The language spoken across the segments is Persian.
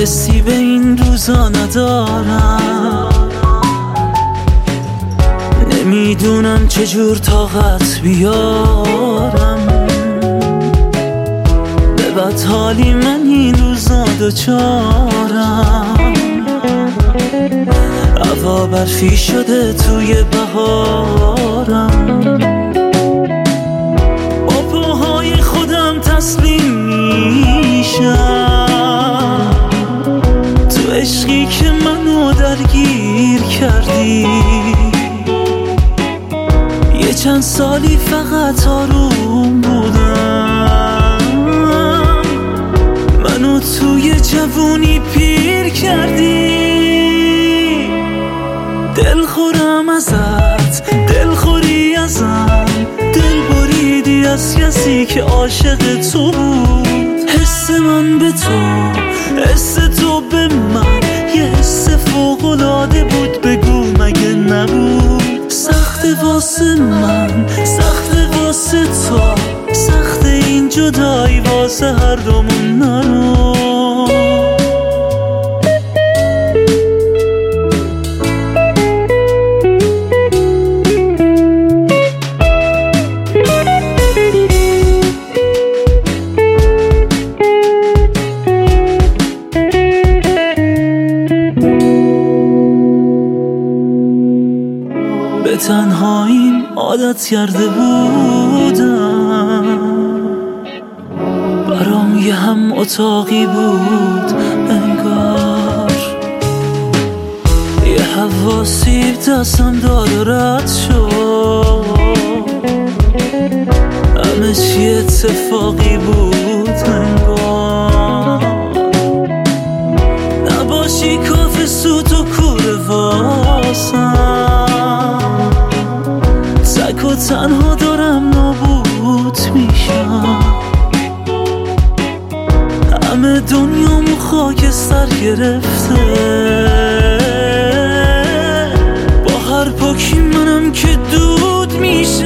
حسی به این روزا ندارم، نمیدونم چجور طاقت بیارم. به بدحالی من این روزا دوچارم، هوا برفی شده توی بهارم. با پاهای خودم تسلیم میشم، تو عشقی که منو درگیر کردی. یه چند سالی فقط آروم بودم، منو توی جوونی پیر کردی. دلخورم ازت، دلخوری ازم، دل بریدی از کسی که عاشق تو بود. حس من به تو، حس تو به من، یه حس فوق‌العاده بود، بگو مگه نبود؟ سخت واسه من، سخت واسه تو، سخت این جدایی واسه هر دومون نرو. به تنهاییم عادت کرده بودم، برام یه هم اتاقی بود انگار. یه هوا سیب دستم داد و رد شد، همه چی اتفاقی بود انگار. نباشی کاف سوت و کوره واسم، تک و تنها دارم نابود میشم. همه دنیامو خاکستر گرفته، با هر پاکی منم که دود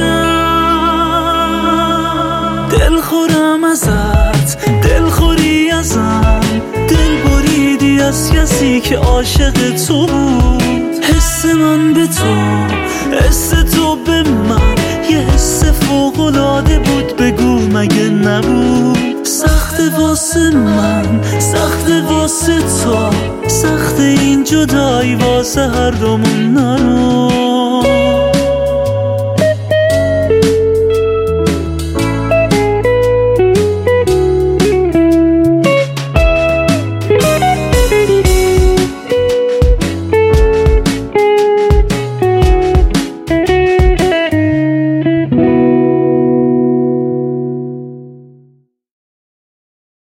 میشم. دلخورم ازت، دلخوری ازم، دل بریدی از کسی که عاشق تو بود. حس من به تو، حس تو به من، یه حس فوق‌العاده بود، بگو مگه نبود؟ سخت واسه من، سخت واسه تو، سخت این جدایی واسه هر دومون نرو.